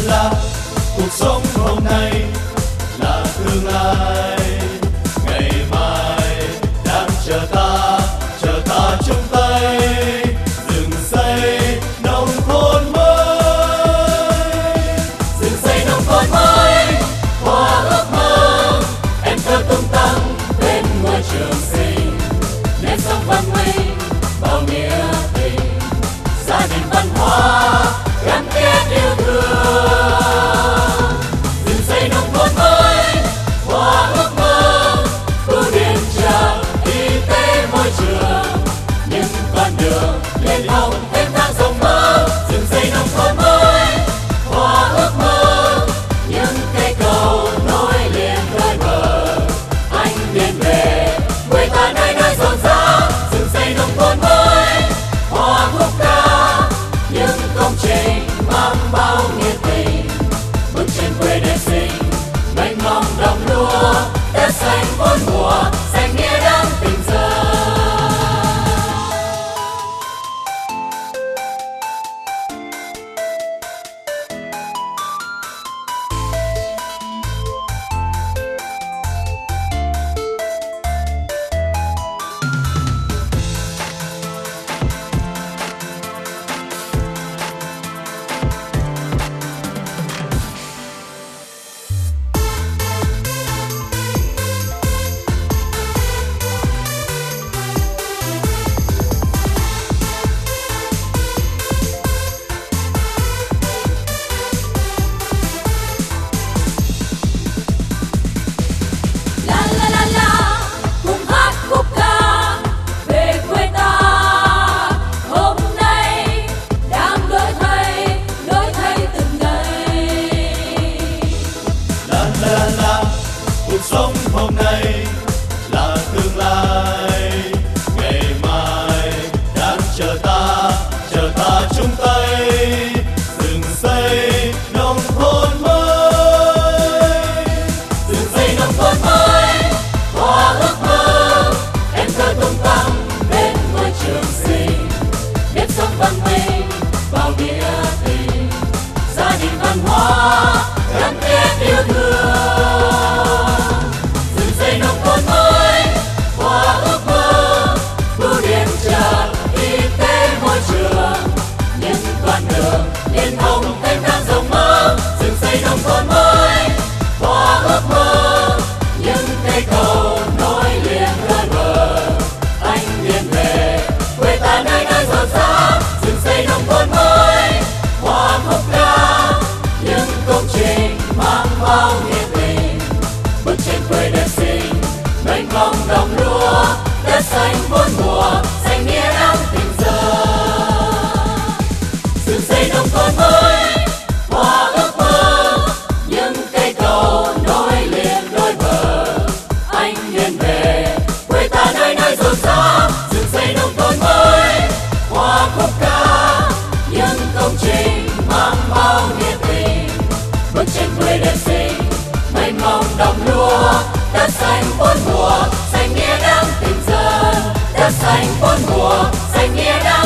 la, cuộc sống hôm nay là tương lai, ngày mai đang chờ ta chung tay dựng xây nông thôn mới, dựng xây nông thôn mới, hoa ước mơ em thơ tung tăng bên ngôi trường xinh, nếp sống văn minh bao nghĩa tình, gia đình văn hóa gắn kết yêu thương, dựng xây nông thôn mới, hoa ước mơ, khu điện trợ, y tế môi trường, những con đường liên thông thêm tháng rộng mơ, dựng xây nông thôn mới, hoa ước mơ, những cây cầu nối liền đôi bờ, anh liền về quê ta nơi nơi rộn rã, dựng xây nông thôn mới, hoa khúc ca, những công trình mang bao nghĩa tình, bước trên quê đẹp xinh, mênh mông đồng lúa, đất xanh bốn mùa, xanh nghĩa đáng tình dân. Cuộc sống hôm nay là tương lai, ngày mai đang chờ ta chung tay dựng xây nông thôn mới, dựng xây nông thôn mới, hoa ước mơ em thơ tung tăng bên ngôi trường xinh, nếp sống văn minh bao nghĩa tình, gia đình văn hóa gắn kết yêu thương. Liên thông thêm tháng rộng mơ, dựng xây nông thôn mới, hoa ước mơ, những cây cầu nối liền đôi bờ, anh liền về quê ta nơi nơi rộn rã, dựng xây nông thôn mới, hoa khúc ca, những công trình mang bao nghĩa tình, bước trên quê đẹp xinh, mênh mông đồng lúa, đất xanh bốn mùa, xanh nghĩa đáng tình dân. Dựng xây nông thôn mới, hoa ước mơ, những cây cầu nối liền đôi bờ, anh liền về quê ta nơi nơi rộn rã, dựng xây nông thôn mới, hoa khúc ca, những công trình mang bao nghĩa tình, bước trên quê đẹp xinh, mênh mông đồng lúa, đất xanh bốn mùa, xanh nghĩa đáng tình dân, đất xanh bốn mùa, xanh nghĩa đáng